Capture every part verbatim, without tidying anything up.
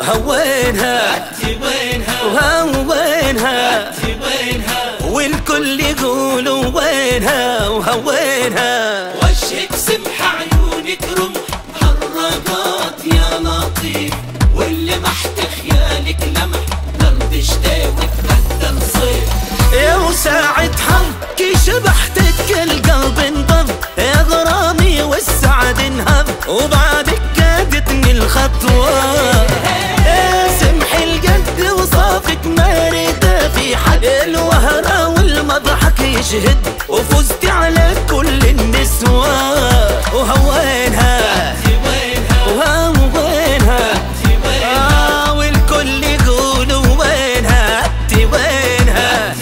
هوينها انتي وينها وهوينها انتي وينها والكل يقولوا وينها وهوينها. وجهك سمحة عيونك رمح حرقات يا لطيف واللي محت خيالك لمح قلبي اشتاق وتبدل صيف. يا وساعة حظك شبحتك القلب انضم يا غرامي والسعد انهض وبعدك كادتني الخطوة. يا سمحي القد وصافك ما ريده في حد الوهرة والمضحك يشهد وفزت على كل النسوة. وهوينها وهوينها آه والكل يقولوا وينها انتي وينها.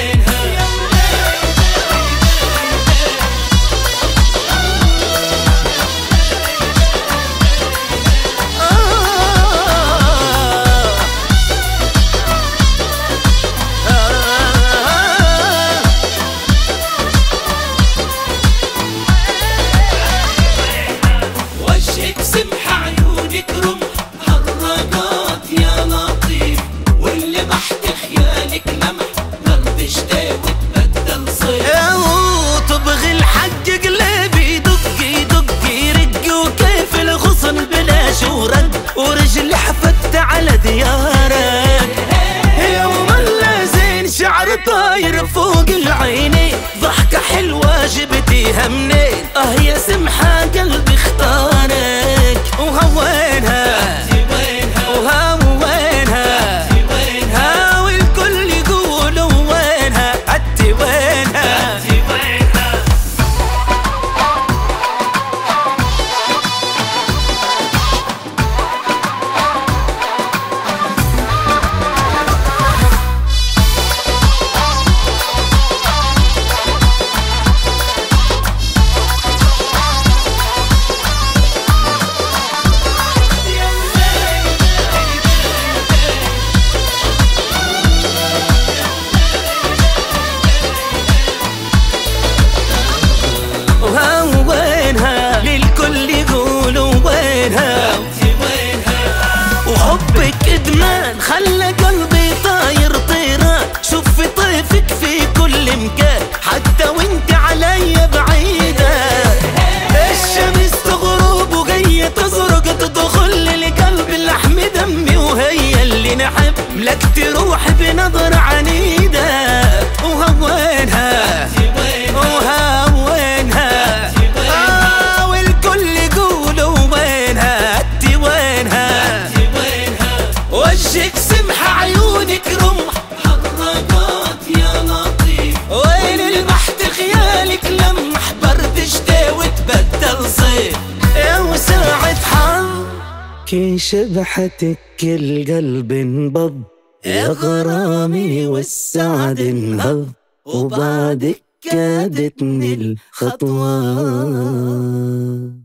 وجهك سمحة عيونك رمح حرقات يا لطيف واللي محت خيالك لمح قلبي اشتاق وتبدل صيف. وتبغي الحق قلبي دقي دقي رق وكيف الغصن بلا شورد ورجلي حفت على ديارك. يوم اللازين شعر طاير فوق العينين ضحكة حلوة جبتيها منين اه يا سمحة قلبي اختارك. وهوينها وهوينها ها والكل يقولوا وينها انتي وينها. وهوينها للكل يقولوا وينها. وحبك ادمان خلى قلبي طاير طيران شوف في طيفك في كل مكان حتى وانت علي بعيدة. الشمس تغرب وجاية تزرق تدخل لقلب لحم دمي وهي اللي نحب لك تروح بنظر عنيدة. وهوينها وهوينها آه والكل يقولوا وينها انتي وينها. وجهك سمحة عيونك رمح حرقات يا لطيف وين المحت خيالك لمح برد شتاء وتبدل صيف. يا وساعة حظك شبحتك القلب انبض يا غرامي والسعد انهض وبعدك كادتني الخطوة.